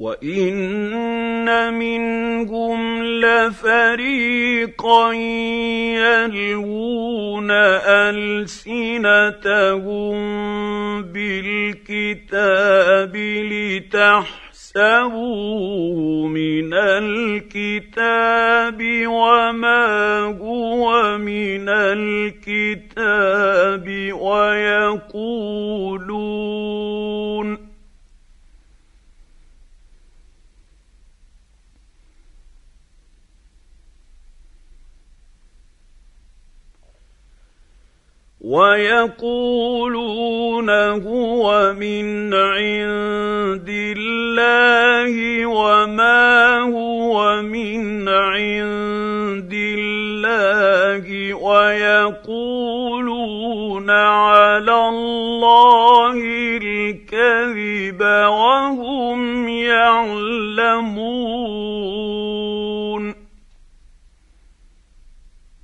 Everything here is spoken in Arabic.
وَإِنَّ مِنْهُمْ لَفَرِيقًا يَلْوُونَ أَلْسِنَتَهُم بِالْكِتَابِ لِتَحْسَبُوهُ مِنَ الْكِتَابِ وَمَا هُوَ مِنَ الْكِتَابِ ويقولون هو من عند الله وما هو من عند الله ويقولون على الله الكذب وهم يعلمون.